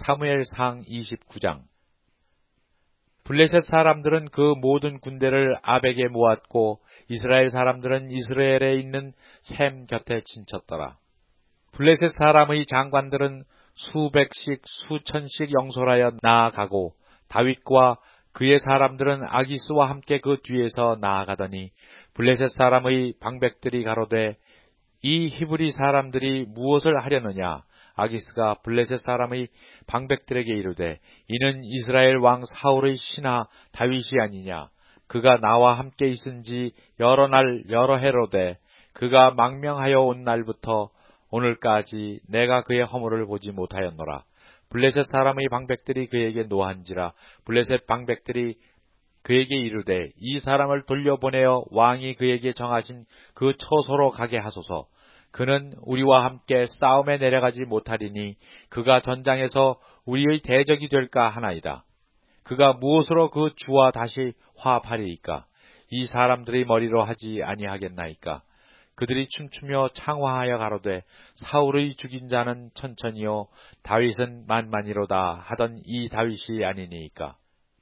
사무엘상 29장. 블레셋 사람들은 그 모든 군대를 아벡에 모았고 이스라엘 사람들은 이스라엘에 있는 셈 곁에 진쳤더라. 블레셋 사람의 장관들은 수백씩 수천씩 영솔하여 나아가고 다윗과 그의 사람들은 아기스와 함께 그 뒤에서 나아가더니 블레셋 사람의 방백들이 가로되 이 히브리 사람들이 무엇을 하려느냐. 아기스가 블레셋 사람의 방백들에게 이르되 이는 이스라엘 왕 사울의 신하 다윗이 아니냐. 그가 나와 함께 있은지 여러 날 여러 해로되 그가 망명하여 온 날부터 오늘까지 내가 그의 허물을 보지 못하였노라. 블레셋 사람의 방백들이 그에게 노한지라. 블레셋 방백들이 그에게 이르되 이 사람을 돌려보내어 왕이 그에게 정하신 그 처소로 가게 하소서. 그는 우리와 함께 싸움에 내려가지 못하리니 그가 전장에서 우리의 대적이 될까 하나이다. 그가 무엇으로 그 주와 다시 화합하리이까? 이 사람들의 머리로 하지 아니하겠나이까? 그들이 춤추며 창화하여 가로되 사울의 죽인 자는 천천히요 다윗은 만만이로다 하던 이 다윗이 아니니이까?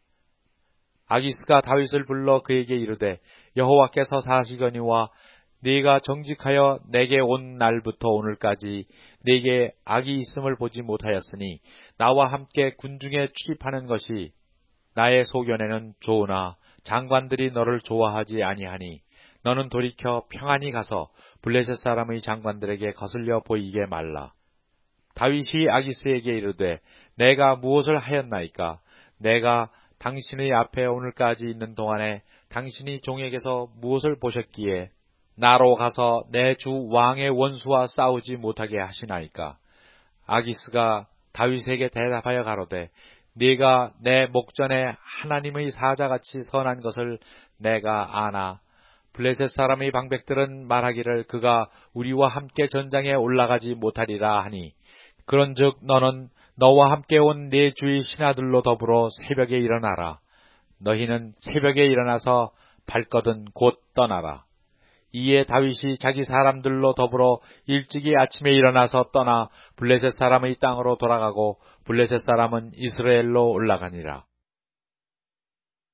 아기스가 다윗을 불러 그에게 이르되 여호와께서 사시거니와 네가 정직하여 내게 온 날부터 오늘까지 네게 악이 있음을 보지 못하였으니 나와 함께 군중에 출입하는 것이 나의 소견에는 좋으나 장관들이 너를 좋아하지 아니하니 너는 돌이켜 평안히 가서 블레셋 사람의 장관들에게 거슬려 보이게 말라. 다윗이 아기스에게 이르되 내가 무엇을 하였나이까? 내가 당신의 앞에 오늘까지 있는 동안에 당신이 종에게서 무엇을 보셨기에 나로 가서 내 주 왕의 원수와 싸우지 못하게 하시나이까? 아기스가 다윗에게 대답하여 가로되 네가 내 목전에 하나님의 사자같이 선한 것을 내가 아나. 블레셋 사람의 방백들은 말하기를 그가 우리와 함께 전장에 올라가지 못하리라 하니 그런즉 너는 너와 함께 온 네 주의 신하들로 더불어 새벽에 일어나라. 너희는 새벽에 일어나서 발거든 곧 떠나라. 이에 다윗이 자기 사람들로 더불어 일찍이 아침에 일어나서 떠나 블레셋 사람의 땅으로 돌아가고 블레셋 사람은 이스라엘로 올라가니라.